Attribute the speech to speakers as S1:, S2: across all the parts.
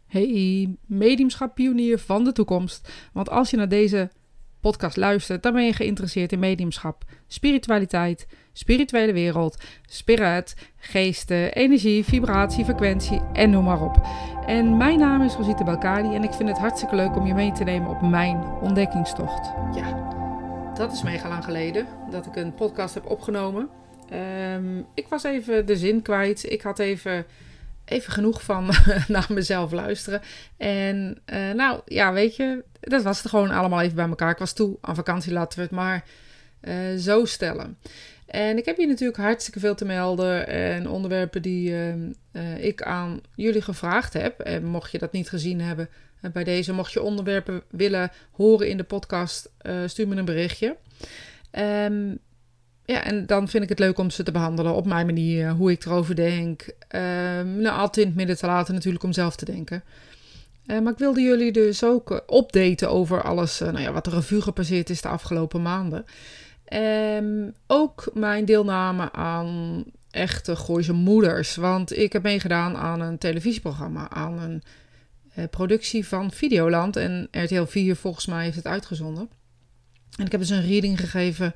S1: Hey, mediumschap-pionier van de toekomst. Want als je naar deze podcast luistert, dan ben je geïnteresseerd in mediumschap, spiritualiteit, spirituele wereld, spirit, geesten, energie, vibratie, frequentie en noem maar op. En mijn naam is Rosita Belkadi en ik vind het hartstikke leuk om je mee te nemen op mijn ontdekkingstocht. Ja, dat is mega lang geleden dat ik een podcast heb opgenomen. Ik was even de zin kwijt. Ik had even genoeg van naar mezelf luisteren. En weet je, dat was het gewoon allemaal even bij elkaar. Ik was toe aan vakantie, laten we het maar zo stellen. En ik heb hier natuurlijk hartstikke veel te melden en onderwerpen die ik aan jullie gevraagd heb. En mocht je dat niet gezien hebben bij deze, mocht je onderwerpen willen horen in de podcast, stuur me een berichtje. Ja, en dan vind ik het leuk om ze te behandelen op mijn manier, hoe ik erover denk. Altijd in het midden te laten natuurlijk om zelf te denken. Maar ik wilde jullie dus ook updaten over alles wat de revue gepasseerd is de afgelopen maanden. Ook mijn deelname aan echte Gooise moeders. Want ik heb meegedaan aan een televisieprogramma, aan een productie van Videoland. En RTL 4 volgens mij heeft het uitgezonden. En ik heb dus een reading gegeven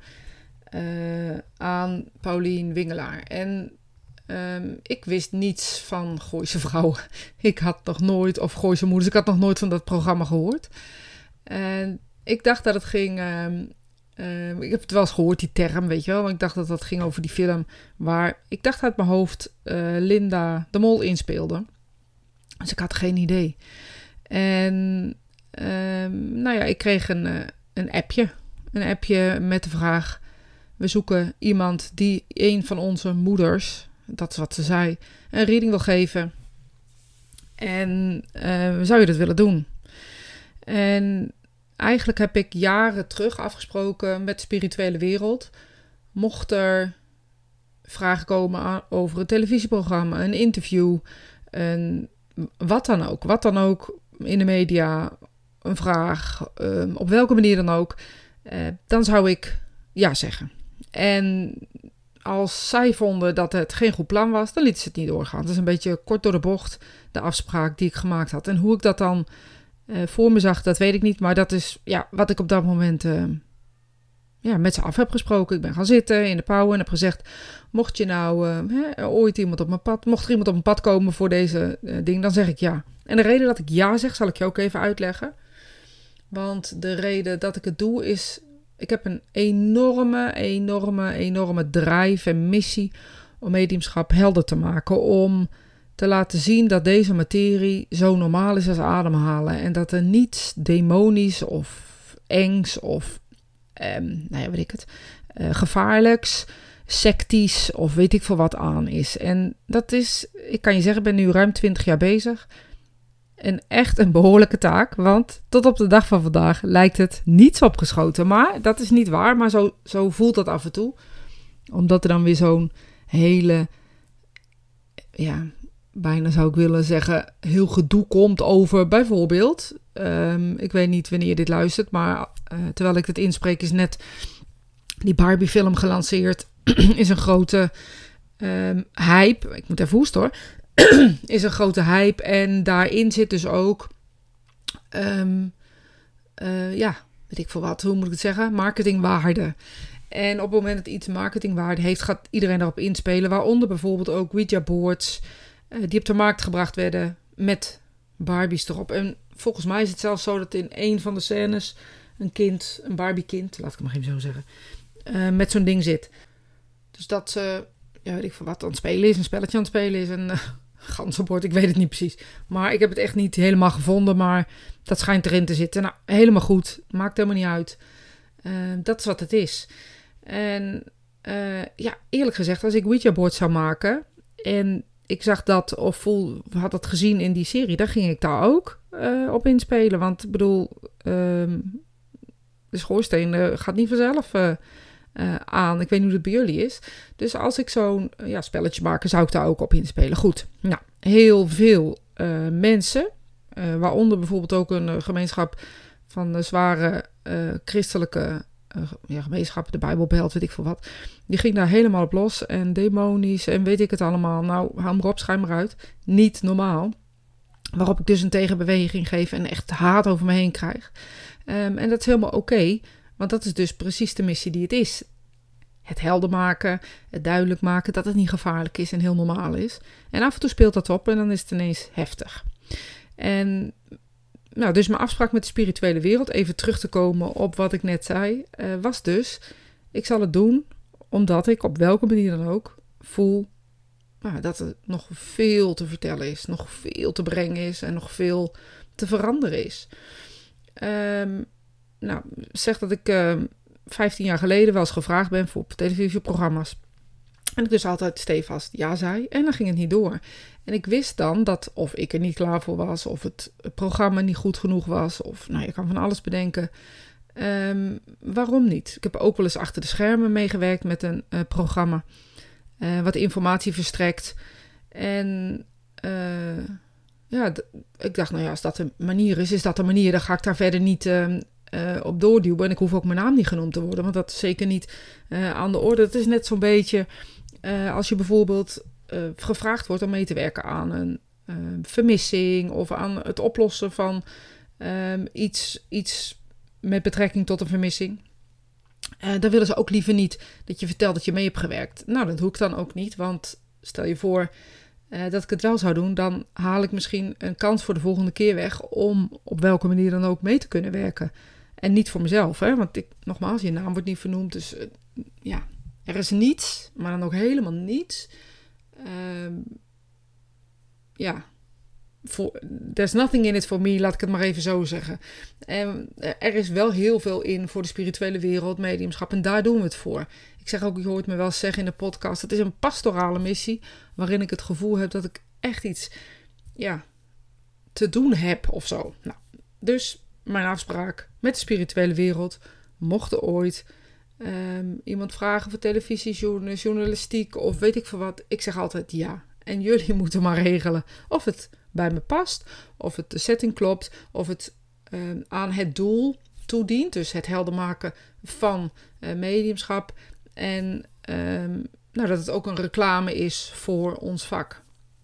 S1: aan Paulien Wingelaar. En ik wist niets van Gooise vrouwen. Ik had nog nooit, of Gooise moeders, ik had nog nooit van dat programma gehoord. En ik dacht dat het ging, ik heb het wel eens gehoord, die term, weet je wel. Maar ik dacht dat het ging over die film waar, ik dacht uit mijn hoofd, Linda de Mol inspeelde. Dus ik had geen idee. En ik kreeg een appje. Een appje met de vraag: we zoeken iemand die een van onze moeders, dat is wat ze zei, een reading wil geven. En zou je dat willen doen? En eigenlijk heb ik jaren terug afgesproken met de spirituele wereld. Mocht er vragen komen over een televisieprogramma, een interview, wat dan ook in de media, een vraag, op welke manier dan ook, dan zou ik ja zeggen. En als zij vonden dat het geen goed plan was, dan lieten ze het niet doorgaan. Dat is een beetje kort door de bocht de afspraak die ik gemaakt had. En hoe ik dat dan voor me zag, dat weet ik niet. Maar dat is wat ik op dat moment met ze af heb gesproken. Ik ben gaan zitten in de pauw en heb gezegd: mocht je nou ooit iemand op mijn pad, mocht er iemand op mijn pad komen voor deze ding, dan zeg ik ja. En de reden dat ik ja zeg, zal ik je ook even uitleggen. Want de reden dat ik het doe is, ik heb een enorme drive en missie om mediumschap helder te maken. Om te laten zien dat deze materie zo normaal is als ademhalen. En dat er niets demonisch of engs of gevaarlijks, sectisch of weet ik veel wat aan is. En dat is, ik kan je zeggen, ik ben nu ruim 20 jaar bezig. En echt een behoorlijke taak, want tot op de dag van vandaag lijkt het niets opgeschoten. Maar dat is niet waar, maar zo voelt dat af en toe. Omdat er dan weer zo'n hele, bijna zou ik willen zeggen, heel gedoe komt over bijvoorbeeld, ik weet niet wanneer je dit luistert, maar terwijl ik dit inspreek is net die Barbie film gelanceerd, is een grote hype. Ik moet even hoesten hoor. Is een grote hype en daarin zit dus ook weet ik veel wat, hoe moet ik het zeggen, marketingwaarde. En op het moment dat iets marketingwaarde heeft, gaat iedereen daarop inspelen, waaronder bijvoorbeeld ook Ouija boards die op de markt gebracht werden met Barbies erop. En volgens mij is het zelfs zo dat in een van de scènes een Barbie kind, laat ik het maar even zo zeggen, met zo'n ding zit. Dus dat ze weet ik veel wat aan het spelen is, een spelletje aan het spelen is, een ganzenbord, ik weet het niet precies. Maar ik heb het echt niet helemaal gevonden, maar dat schijnt erin te zitten. Nou, helemaal goed, maakt helemaal niet uit. Dat is wat het is. En eerlijk gezegd, als ik Ouija boards zou maken en ik zag dat of had dat gezien in die serie, dan ging ik daar ook op inspelen. Want ik bedoel, de schoorsteen gaat niet vanzelf aan. Ik weet niet hoe het bij jullie is. Dus als ik zo'n spelletje maak, zou ik daar ook op inspelen. Goed, nou, heel veel mensen, waaronder bijvoorbeeld ook een gemeenschap van de zware christelijke gemeenschappen, de Bijbelbelt, weet ik veel wat. Die ging daar helemaal op los en demonisch en weet ik het allemaal. Nou, hou maar op, schijn maar uit. Niet normaal. Waarop ik dus een tegenbeweging geef en echt haat over me heen krijg. En dat is helemaal oké, want dat is dus precies de missie die het is. Het helder maken, het duidelijk maken dat het niet gevaarlijk is en heel normaal is. En af en toe speelt dat op en dan is het ineens heftig. En nou, dus mijn afspraak met de spirituele wereld, even terug te komen op wat ik net zei, was dus, ik zal het doen omdat ik op welke manier dan ook voel dat er nog veel te vertellen is, nog veel te brengen is en nog veel te veranderen is. Zeg dat ik 15 jaar geleden wel eens gevraagd ben voor televisieprogramma's. En ik dus altijd stevast ja zei en dan ging het niet door. En ik wist dan dat of ik er niet klaar voor was, of het programma niet goed genoeg was, of je kan van alles bedenken. Waarom niet? Ik heb ook wel eens achter de schermen meegewerkt met een programma. Wat informatie verstrekt. En ik dacht, als dat de manier is dat de manier. Dan ga ik daar verder niet op doorduwen. En ik hoef ook mijn naam niet genoemd te worden. Want dat is zeker niet aan de orde. Het is net zo'n beetje als je bijvoorbeeld gevraagd wordt om mee te werken aan een vermissing. Of aan het oplossen van iets met betrekking tot een vermissing. Dan willen ze ook liever niet dat je vertelt dat je mee hebt gewerkt. Nou, dat doe ik dan ook niet. Want stel je voor dat ik het wel zou doen, dan haal ik misschien een kans voor de volgende keer weg om op welke manier dan ook mee te kunnen werken. En niet voor mezelf, hè? Want nogmaals, je naam wordt niet vernoemd. Dus er is niets, maar dan ook helemaal niets. There's nothing in it for me, laat ik het maar even zo zeggen. Er is wel heel veel in voor de spirituele wereld, mediumschap, en daar doen we het voor. Ik zeg ook, je hoort me wel zeggen in de podcast, het is een pastorale missie, waarin ik het gevoel heb dat ik echt iets te doen heb of zo. Nou, dus mijn afspraak met de spirituele wereld, mocht er ooit iemand vragen voor televisie, journalistiek of weet ik veel wat, ik zeg altijd ja. En jullie moeten maar regelen of het bij me past, of het de setting klopt, of het aan het doel toedient. Dus het helder maken van mediumschap. En dat het ook een reclame is voor ons vak.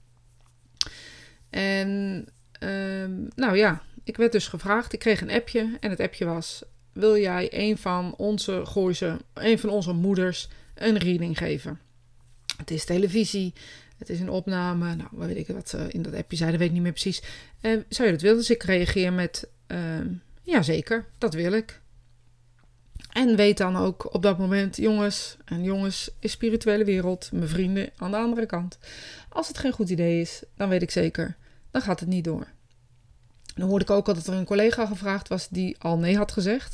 S1: En ik werd dus gevraagd. Ik kreeg een appje en het appje was: wil jij een van onze moeders een reading geven? Het is televisie. Het is een opname. Nou, weet ik wat ze in dat appje zeiden, weet ik niet meer precies. Zou je dat willen? Dus ik reageer met ja, zeker, dat wil ik. En weet dan ook op dat moment, jongens is spirituele wereld, mijn vrienden aan de andere kant. Als het geen goed idee is, dan weet ik zeker, dan gaat het niet door. Dan hoorde ik ook al dat er een collega gevraagd was die al nee had gezegd.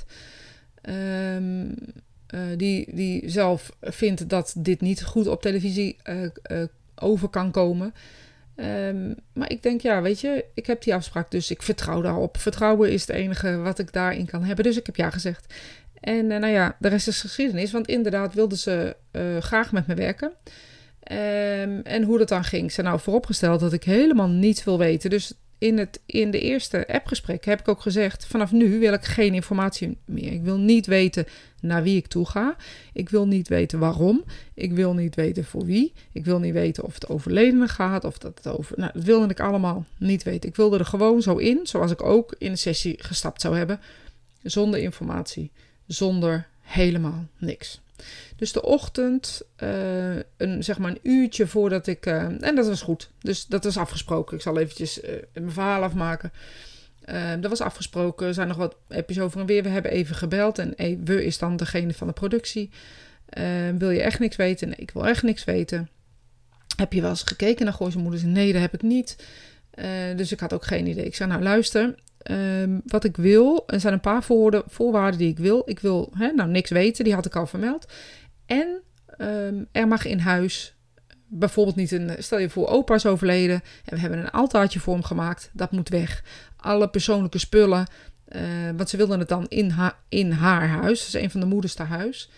S1: Die zelf vindt dat dit niet goed op televisie over kan komen. Maar ik denk, weet je, ik heb die afspraak, dus ik vertrouw daarop. Vertrouwen is het enige wat ik daarin kan hebben. Dus ik heb ja gezegd. En de rest is geschiedenis. Want inderdaad wilden ze graag met me werken. En hoe dat dan ging. Ze nou vooropgesteld dat ik helemaal niets wil weten. Dus in de eerste appgesprek heb ik ook gezegd, vanaf nu wil ik geen informatie meer. Ik wil niet weten naar wie ik toe ga. Ik wil niet weten waarom. Ik wil niet weten voor wie. Ik wil niet weten of het overledene gaat. Of dat het over... Nou, dat wilde ik allemaal niet weten. Ik wilde er gewoon zo in, zoals ik ook in een sessie gestapt zou hebben. Zonder informatie. Zonder helemaal niks. Dus de ochtend, een uurtje voordat ik... en dat was goed. Dus dat was afgesproken. Ik zal eventjes mijn verhaal afmaken. Dat was afgesproken. Er zijn nog wat appjes over en weer. We hebben even gebeld. En we is dan degene van de productie. Wil je echt niks weten? Nee, ik wil echt niks weten. Heb je wel eens gekeken naar Gooise Moeders? Nee, dat heb ik niet. Dus ik had ook geen idee. Ik zei, nou luister... wat ik wil, er zijn een paar voorwaarden die ik wil. Ik wil niks weten, die had ik al vermeld. En er mag in huis, bijvoorbeeld niet stel je voor, opa is overleden en we hebben een altaartje voor hem gemaakt. Dat moet weg. Alle persoonlijke spullen, want ze wilden het dan in haar huis. Dat is een van de moeders naar huis.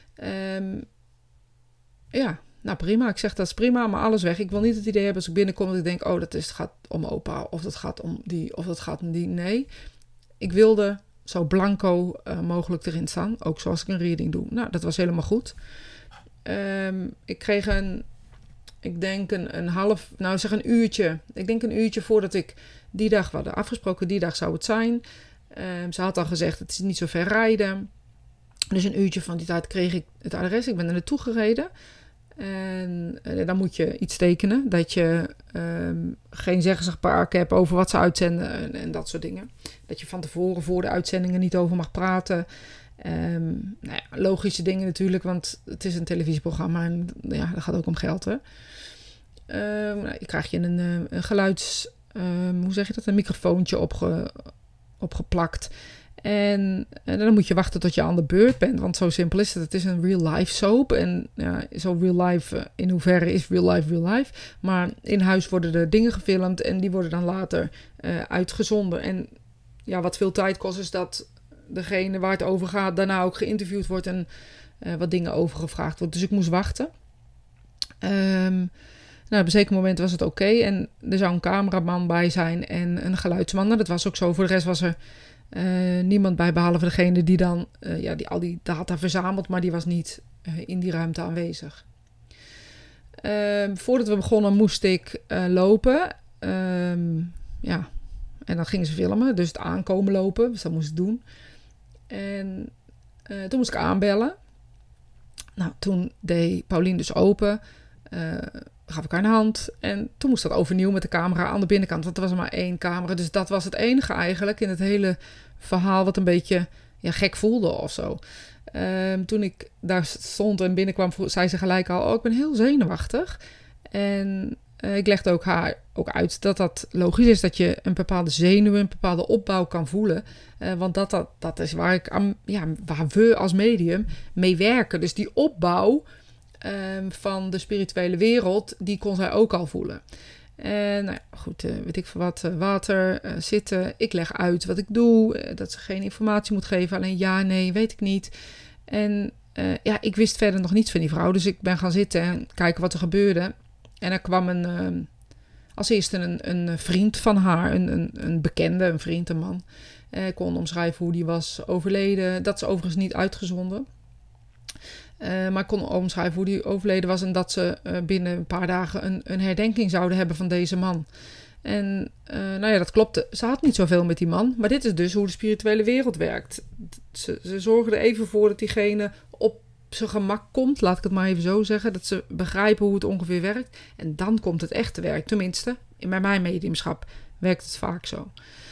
S1: Nou prima, ik zeg dat is prima, maar alles weg. Ik wil niet het idee hebben als ik binnenkom dat ik denk, het gaat om opa, of dat gaat om die, of dat gaat om die. Nee, ik wilde zo blanco mogelijk erin staan, ook zoals ik een reading doe. Nou, dat was helemaal goed. Ik kreeg ik denk een uurtje. Ik denk een uurtje voordat ik die dag, we hadden afgesproken, die dag zou het zijn. Ze had al gezegd, het is niet zo ver rijden. Dus een uurtje van die tijd kreeg ik het adres. Ik ben er naartoe gereden. En dan moet je iets tekenen. Dat je geen zeggenschap hebt over wat ze uitzenden en dat soort dingen. Dat je van tevoren voor de uitzendingen niet over mag praten. Logische dingen natuurlijk, want het is een televisieprogramma en ja, dat gaat ook om geld. Hè? Je krijg je een geluids... hoe zeg je dat? Een microfoontje opgeplakt. En dan moet je wachten tot je aan de beurt bent. Want zo simpel is het. Het is een real-life soap. En ja, zo real-life, in hoeverre is real-life? Maar in huis worden er dingen gefilmd. En die worden dan later uitgezonden. En ja, wat veel tijd kost is dat degene waar het over gaat daarna ook geïnterviewd wordt. En wat dingen overgevraagd wordt. Dus ik moest wachten. Op een zeker moment was het oké. En er zou een cameraman bij zijn en een geluidsman. Nou, dat was ook zo. Voor de rest was er niemand bij, behalve degene die dan die al die data verzamelt, maar die was niet in die ruimte aanwezig. Voordat we begonnen moest ik lopen. En dan gingen ze filmen, dus het aankomen lopen. Dus dat moest ik doen. En toen moest ik aanbellen. Nou, toen deed Paulien dus open. Gaf ik haar een hand. En toen moest dat overnieuw met de camera aan de binnenkant. Want er was er maar 1 camera. Dus dat was het enige eigenlijk in het hele verhaal wat een beetje gek voelde of zo. Toen ik daar stond en binnenkwam, zei ze gelijk al, ik ben heel zenuwachtig. En ik legde ook haar ook uit dat logisch is, dat je een bepaalde zenuw, een bepaalde opbouw kan voelen. Want dat is waar we als medium mee werken. Dus die opbouw van de spirituele wereld, die kon zij ook al voelen. En weet ik veel wat, water, zitten. Ik leg uit wat ik doe, dat ze geen informatie moet geven, alleen ja, nee, weet ik niet. En ik wist verder nog niets van die vrouw, dus ik ben gaan zitten en kijken wat er gebeurde. En er kwam als eerste een vriend van haar, een bekende, een vriend, een man. Ik kon omschrijven hoe die was overleden. Dat is overigens niet uitgezonden. Maar ik kon omschrijven hoe die overleden was en dat ze binnen een paar dagen een herdenking zouden hebben van deze man. En dat klopte. Ze had niet zoveel met die man, maar dit is dus hoe de spirituele wereld werkt. Ze zorgen er even voor dat diegene op zijn gemak komt, laat ik het maar even zo zeggen. Dat ze begrijpen hoe het ongeveer werkt. En dan komt het echte werk. Tenminste, bij mijn mediumschap werkt het vaak zo.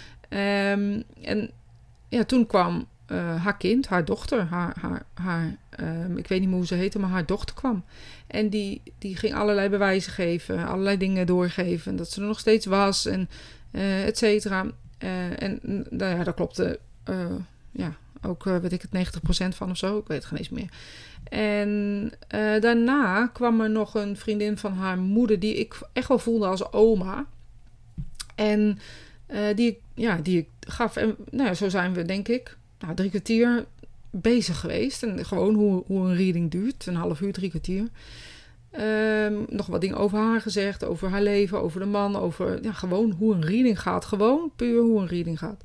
S1: Toen kwam haar kind, haar dochter, ik weet niet meer hoe ze heette, maar haar dochter kwam. En die ging allerlei bewijzen geven, allerlei dingen doorgeven. Dat ze er nog steeds was en et cetera. Daar klopte ook, weet ik het, 90% van of zo. Ik weet het geen eens meer. En daarna kwam er nog een vriendin van haar moeder, die ik echt wel voelde als oma. En die ik gaf. En zo zijn we, denk ik, 3 kwartier bezig geweest. En gewoon hoe een reading duurt. Een half uur, 3 kwartier. Nog wat dingen over haar gezegd. Over haar leven, over de man. Over gewoon hoe een reading gaat. Gewoon puur hoe een reading gaat.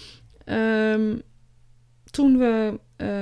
S1: Toen we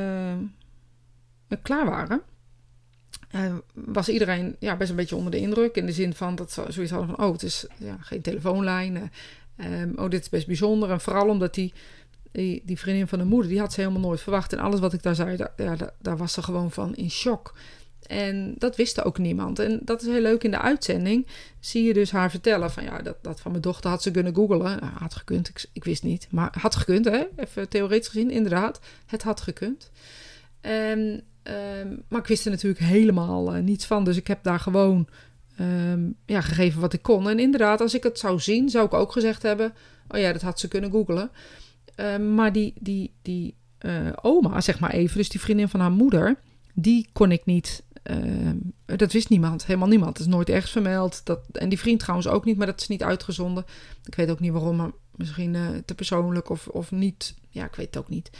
S1: klaar waren, was iedereen best een beetje onder de indruk. In de zin van dat ze zoiets hadden van, het is geen telefoonlijn. Dit is best bijzonder. En vooral omdat die vriendin van de moeder, die had ze helemaal nooit verwacht. En alles wat ik daar zei, daar was ze gewoon van in shock. En dat wist ook niemand. En dat is heel leuk in de uitzending. Zie je dus haar vertellen van dat van mijn dochter had ze kunnen googlen. Nou, had gekund, ik wist niet. Maar had gekund, hè? Even theoretisch gezien, inderdaad. Het had gekund. Maar ik wist er natuurlijk helemaal niets van. Dus ik heb daar gewoon gegeven wat ik kon. En inderdaad, als ik het zou zien, zou ik ook gezegd hebben, dat had ze kunnen googlen. Maar die oma, zeg maar even, dus die vriendin van haar moeder, die kon ik niet. Dat wist niemand, helemaal niemand. Dat is nooit ergens vermeld. En die vriend trouwens ook niet, maar dat is niet uitgezonden. Ik weet ook niet waarom, maar misschien te persoonlijk of niet. Ja, ik weet het ook niet.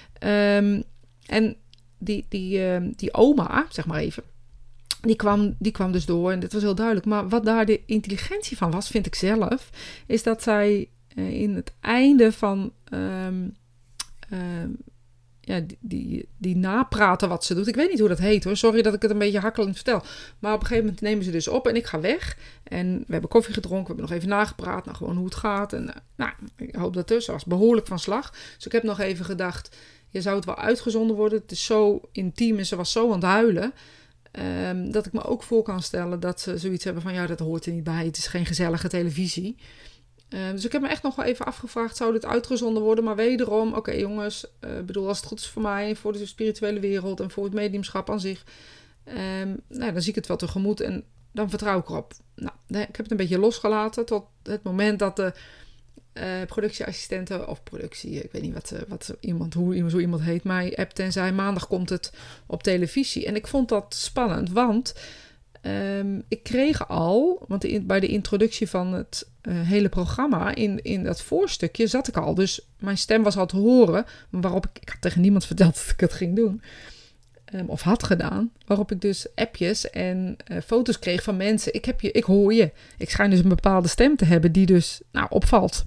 S1: En die oma, zeg maar even, die kwam dus door en dit was heel duidelijk. Maar wat daar de intelligentie van was, vind ik zelf, is dat zij in het einde van die napraten wat ze doet. Ik weet niet hoe dat heet hoor. Sorry dat ik het een beetje hakkelend vertel. Maar op een gegeven moment nemen ze dus op en ik ga weg. En we hebben koffie gedronken. We hebben nog even nagepraat. Nou, gewoon hoe het gaat. En ik hoop dat dus. Ze was behoorlijk van slag. Dus ik heb nog even gedacht, je zou het wel uitgezonden worden. Het is zo intiem en ze was zo aan het huilen. Dat ik me ook voor kan stellen dat ze zoiets hebben van, ja, dat hoort er niet bij. Het is geen gezellige televisie. Dus ik heb me echt nog wel even afgevraagd, zou dit uitgezonden worden? Maar wederom, oké, jongens, bedoel, als het goed is voor mij, voor de spirituele wereld en voor het mediumschap aan zich, dan zie ik het wel tegemoet en dan vertrouw ik erop. Nou, ik heb het een beetje losgelaten tot het moment dat de productieassistenten of productie, ik weet niet hoe iemand heet, mij appte en zei, maandag komt het op televisie. En ik vond dat spannend, want ik kreeg al, want bij de introductie van het hele programma, in dat voorstukje zat ik al. Dus mijn stem was al te horen, waarop ik had tegen niemand verteld dat ik het ging doen. Of had gedaan. Waarop ik dus appjes en foto's kreeg van mensen. Ik hoor je. Ik schijn dus een bepaalde stem te hebben die dus opvalt.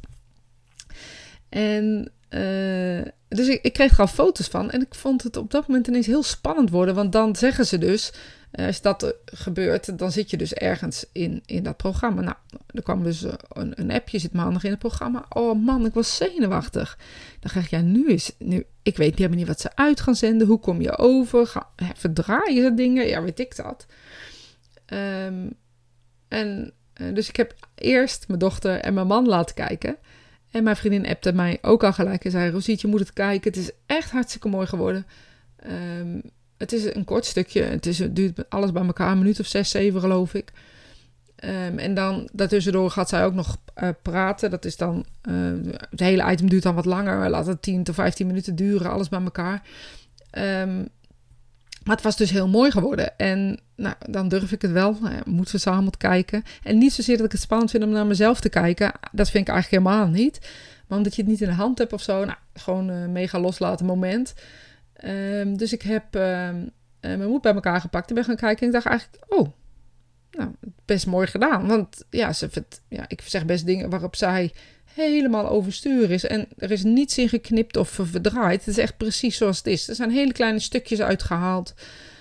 S1: En dus ik kreeg er al foto's van. En ik vond het op dat moment ineens heel spannend worden. Want dan zeggen ze dus, als dat gebeurt, dan zit je dus ergens in dat programma. Nou, er kwam dus een appje, zit maandag in het programma. Oh man, ik was zenuwachtig. Dan dacht ik, nu, ik weet helemaal niet wat ze uit gaan zenden. Hoe kom je over? Verdraaien ze dingen? Ja, weet ik dat. Dus ik heb eerst mijn dochter en mijn man laten kijken. En mijn vriendin appte mij ook al gelijk en zei, Rosiet, je moet het kijken. Het is echt hartstikke mooi geworden. Het is een kort stukje. Het duurt alles bij elkaar, een minuut of 6, 7 geloof ik. En dan daartussendoor gaat zij ook nog praten. Dat is dan, het hele item duurt dan wat langer. Laat het 10 tot 15 minuten duren, alles bij elkaar. Maar het was dus heel mooi geworden. En dan durf ik het wel. Moeten we samen kijken. En niet zozeer dat ik het spannend vind om naar mezelf te kijken. Dat vind ik eigenlijk helemaal niet. Maar omdat je het niet in de hand hebt of zo. Gewoon een mega loslaten moment. Dus ik heb mijn moed bij elkaar gepakt en ben gaan kijken. En ik dacht eigenlijk, best mooi gedaan. Want ik zeg best dingen waarop zij helemaal overstuur is. En er is niets in geknipt of verdraaid. Het is echt precies zoals het is. Er zijn hele kleine stukjes uitgehaald.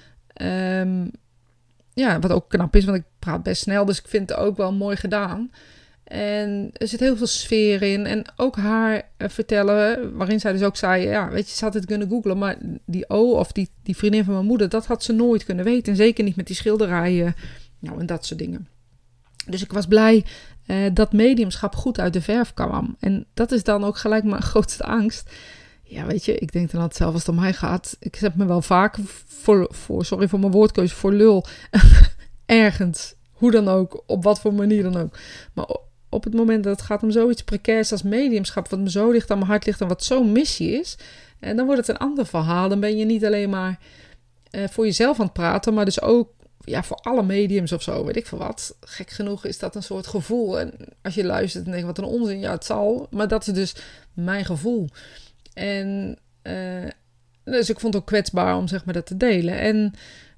S1: Wat ook knap is, want ik praat best snel. Dus ik vind het ook wel mooi gedaan. En er zit heel veel sfeer in. En ook haar vertellen, waarin zij dus ook zei, weet je, ze had het kunnen googlen, maar die of die vriendin van mijn moeder, dat had ze nooit kunnen weten. En zeker niet met die schilderijen, en dat soort dingen. Dus ik was blij dat mediumschap goed uit de verf kwam. En dat is dan ook gelijk mijn grootste angst. Ja, weet je, ik denk dan altijd zelf als het om mij gaat. Ik zet me wel vaak sorry voor mijn woordkeuze, voor lul. Ergens, hoe dan ook, op wat voor manier dan ook. Maar op het moment dat het gaat om zoiets precairs als mediumschap, wat me zo dicht aan mijn hart ligt en wat zo'n missie is, en dan wordt het een ander verhaal. Dan ben je niet alleen maar voor jezelf aan het praten, maar dus ook voor alle mediums of zo, weet ik veel wat. Gek genoeg is dat een soort gevoel. En als je luistert en denkt, wat een onzin, ja, het zal. Maar dat is dus mijn gevoel. En dus ik vond het ook kwetsbaar om zeg maar dat te delen. En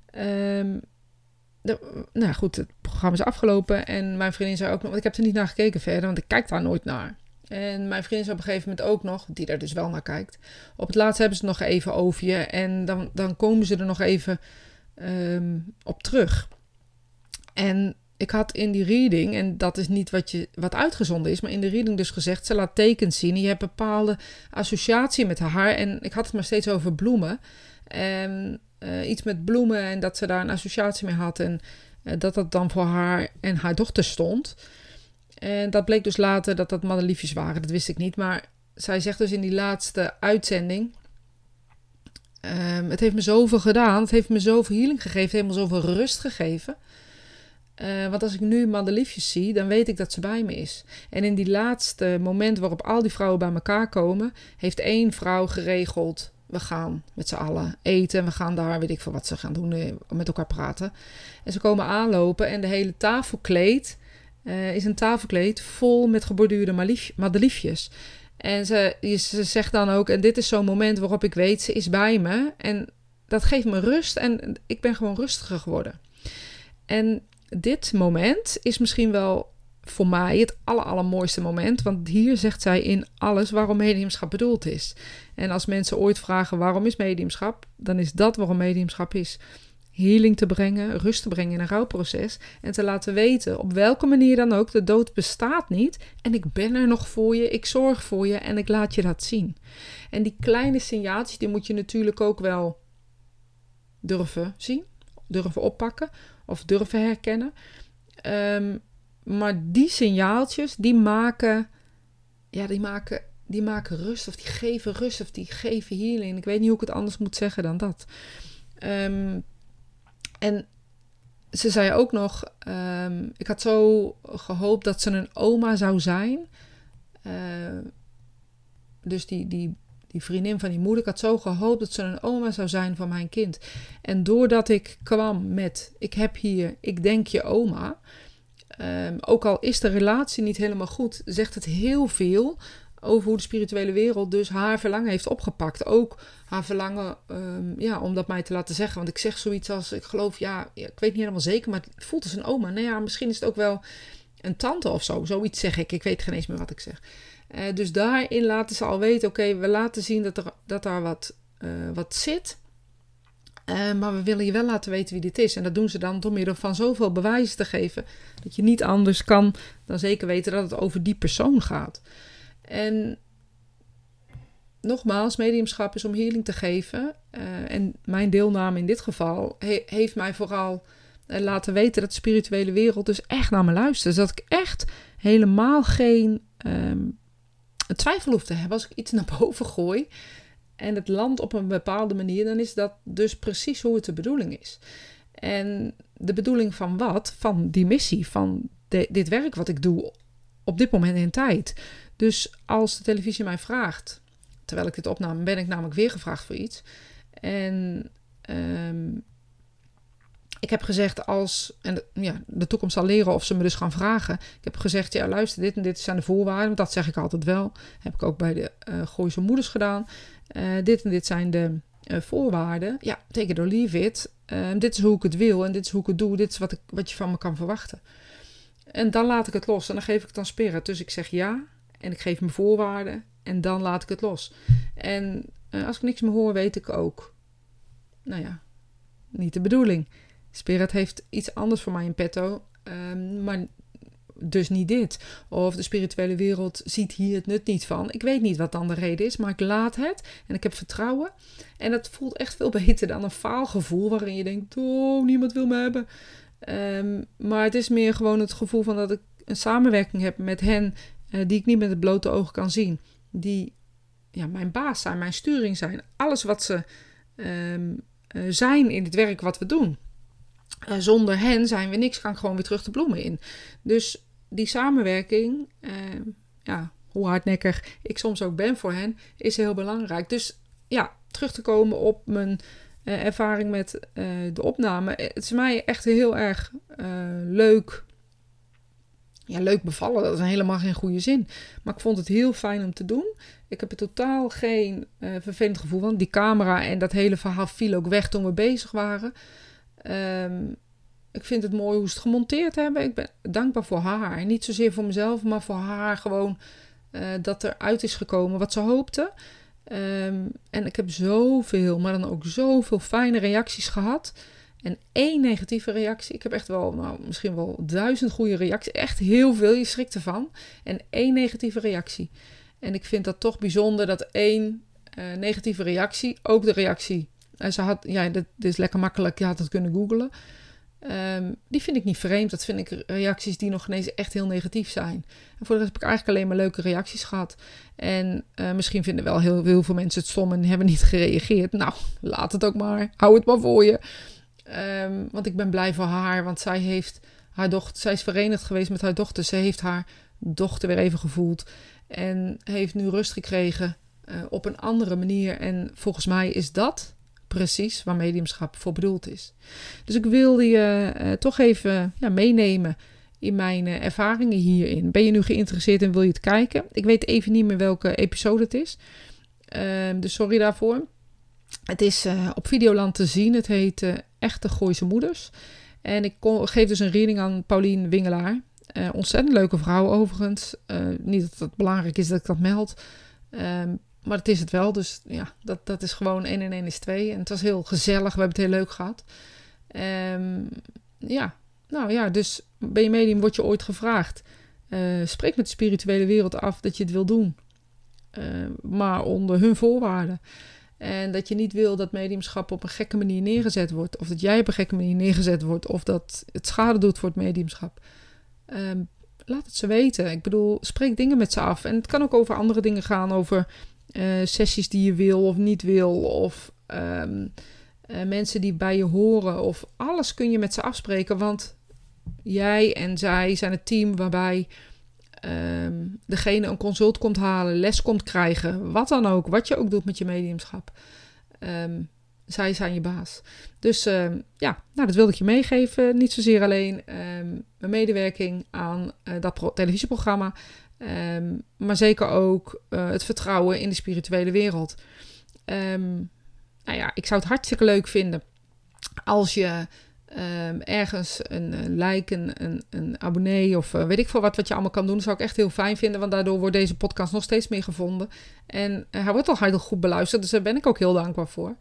S1: goed, het programma is afgelopen. En mijn vriendin zei ook nog, want ik heb er niet naar gekeken verder, want ik kijk daar nooit naar. En mijn vriendin zei op een gegeven moment ook nog, die daar dus wel naar kijkt. Op het laatst hebben ze het nog even over je. En dan komen ze er nog even op terug. En ik had in die reading, en dat is niet wat uitgezonden is, maar in de reading dus gezegd, ze laat tekens zien en je hebt bepaalde associatie met haar. En ik had het maar steeds over bloemen. En iets met bloemen en dat ze daar een associatie mee had en dat dan voor haar en haar dochter stond. En dat bleek dus later dat madeliefjes waren. Dat wist ik niet, maar zij zegt dus in die laatste uitzending, het heeft me zoveel gedaan. Het heeft me zoveel healing gegeven. Het heeft me zoveel rust gegeven. Want als ik nu madeliefjes zie, dan weet ik dat ze bij me is. En in die laatste moment waarop al die vrouwen bij elkaar komen, heeft 1 vrouw geregeld, we gaan met z'n allen eten. We gaan daar, weet ik veel wat ze gaan doen, met elkaar praten. En ze komen aanlopen en de hele tafelkleed is een tafelkleed vol met geborduurde madeliefjes. En ze zegt dan ook, en dit is zo'n moment waarop ik weet, ze is bij me. En dat geeft me rust en ik ben gewoon rustiger geworden. En dit moment is misschien wel voor mij het allermooiste moment. Want hier zegt zij in alles waarom mediumschap bedoeld is. En als mensen ooit vragen waarom is mediumschap, dan is dat waarom mediumschap is. Healing te brengen, rust te brengen in een rouwproces. En te laten weten, op welke manier dan ook, de dood bestaat niet. En ik ben er nog voor je, ik zorg voor je en ik laat je dat zien. En die kleine signaaltjes, die moet je natuurlijk ook wel durven zien, durven oppakken of durven herkennen. Maar die signaaltjes, die maken rust, of die geven rust, of die geven healing. Ik weet niet hoe ik het anders moet zeggen dan dat. En ze zei ook nog, ik had zo gehoopt dat ze een oma zou zijn. Dus die vriendin van die moeder, ik had zo gehoopt dat ze een oma zou zijn van mijn kind. En doordat ik kwam met, ik heb hier, ik denk je oma. Ook al is de relatie niet helemaal goed, zegt het heel veel over hoe de spirituele wereld dus haar verlangen heeft opgepakt. Ook haar verlangen om dat mij te laten zeggen. Want ik zeg zoiets als, ik geloof, ik weet niet helemaal zeker, maar het voelt als een oma. Nou ja, misschien is het ook wel een tante of zo. Zoiets zeg ik. Ik weet geen eens meer wat ik zeg. Dus daarin laten ze al weten, oké, we laten zien dat daar wat zit. Maar we willen je wel laten weten wie dit is. En dat doen ze dan door middel van zoveel bewijzen te geven, dat je niet anders kan dan zeker weten dat het over die persoon gaat. En nogmaals, mediumschap is om healing te geven. En mijn deelname in dit geval heeft mij vooral laten weten dat de spirituele wereld dus echt naar me luistert. Dus dat ik echt helemaal geen twijfel hoef te hebben. Als ik iets naar boven gooi en het landt op een bepaalde manier, dan is dat dus precies hoe het de bedoeling is. En de bedoeling van wat? Van die missie, van dit werk wat ik doe op dit moment in tijd. Dus als de televisie mij vraagt, terwijl ik dit opnam, ben ik namelijk weer gevraagd voor iets. En ik heb gezegd de toekomst zal leren of ze me dus gaan vragen. Ik heb gezegd, ja luister, dit en dit zijn de voorwaarden. Want dat zeg ik altijd wel. Heb ik ook bij de Gooise moeders gedaan. Dit en dit zijn de voorwaarden. Ja, take it or leave it. Dit is hoe ik het wil en dit is hoe ik het doe. Dit is wat je van me kan verwachten. En dan laat ik het los en dan geef ik het aan spirit. Dus ik zeg ja en ik geef me voorwaarden en dan laat ik het los. En als ik niks meer hoor, weet ik ook, niet de bedoeling. Spirit heeft iets anders voor mij in petto, maar dus niet dit. Of de spirituele wereld ziet hier het nut niet van. Ik weet niet wat dan de reden is, maar ik laat het en ik heb vertrouwen. En dat voelt echt veel beter dan een faalgevoel waarin je denkt, oh, niemand wil me hebben. Maar het is meer gewoon het gevoel van dat ik een samenwerking heb met hen die ik niet met het blote oog kan zien. Die mijn baas zijn, mijn sturing zijn. Alles wat ze zijn in het werk wat we doen. Zonder hen zijn we niks, kan ik gewoon weer terug de bloemen in. Dus die samenwerking, hoe hardnekkig ik soms ook ben voor hen, is heel belangrijk. Dus terug te komen op mijn ervaring met de opname. Het is mij echt heel erg leuk. Ja, leuk bevallen, dat is helemaal geen goede zin. Maar ik vond het heel fijn om te doen. Ik heb er totaal geen vervelend gevoel van. Die camera en dat hele verhaal viel ook weg toen we bezig waren. Ik vind het mooi hoe ze het gemonteerd hebben. Ik ben dankbaar voor haar. Niet zozeer voor mezelf, maar voor haar gewoon dat er uit is gekomen wat ze hoopte. En ik heb zoveel, maar dan ook zoveel fijne reacties gehad. En 1 negatieve reactie. Ik heb echt wel, misschien wel 1000 goede reacties. Echt heel veel, je schrikt ervan. En 1 negatieve reactie. En ik vind dat toch bijzonder dat 1 negatieve reactie, ook de reactie. Dit is lekker makkelijk, je had het kunnen googlen. Die vind ik niet vreemd. Dat vind ik reacties die nog ineens echt heel negatief zijn. En voor de rest heb ik eigenlijk alleen maar leuke reacties gehad. En misschien vinden wel heel veel mensen het stom en hebben niet gereageerd. Nou, laat het ook maar. Hou het maar voor je. Want ik ben blij voor haar. Want zij heeft haar dochter. Zij is verenigd geweest met haar dochter. Ze heeft haar dochter weer even gevoeld. En heeft nu rust gekregen op een andere manier. En volgens mij is dat precies waar mediumschap voor bedoeld is. Dus ik wilde je toch even meenemen in mijn ervaringen hierin. Ben je nu geïnteresseerd en wil je het kijken? Ik weet even niet meer welke episode het is. Dus sorry daarvoor. Het is op Videoland te zien. Het heet Echte Gooise Moeders. En ik geef dus een reading aan Paulien Wingelaar. Ontzettend leuke vrouw overigens. Niet dat het belangrijk is dat ik dat meld. Maar het is het wel. Dus ja, dat is gewoon 1 en 1 is 2. En het was heel gezellig. We hebben het heel leuk gehad. Dus ben je medium, word je ooit gevraagd. Spreek met de spirituele wereld af dat je het wil doen. Maar onder hun voorwaarden. En dat je niet wil dat mediumschap op een gekke manier neergezet wordt. Of dat jij op een gekke manier neergezet wordt. Of dat het schade doet voor het mediumschap. Laat het ze weten. Ik bedoel, spreek dingen met ze af. En het kan ook over andere dingen gaan. Over sessies die je wil of niet wil. Of mensen die bij je horen. Of alles kun je met ze afspreken. Want jij en zij zijn het team waarbij degene een consult komt halen, les komt krijgen, wat dan ook, wat je ook doet met je mediumschap. Zij zijn je baas. Dus dat wilde ik je meegeven. Niet zozeer alleen mijn medewerking aan dat televisieprogramma, maar zeker ook het vertrouwen in de spirituele wereld. Ik zou het hartstikke leuk vinden als je ergens een like, een abonnee of weet ik veel wat je allemaal kan doen. Dat zou ik echt heel fijn vinden, want daardoor wordt deze podcast nog steeds meer gevonden. En hij wordt al heel goed beluisterd, dus daar ben ik ook heel dankbaar voor.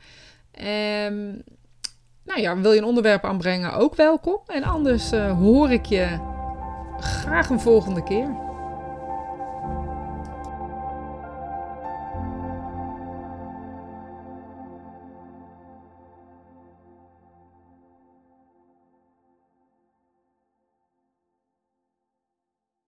S1: Wil je een onderwerp aanbrengen, ook welkom. En anders hoor ik je graag een volgende keer.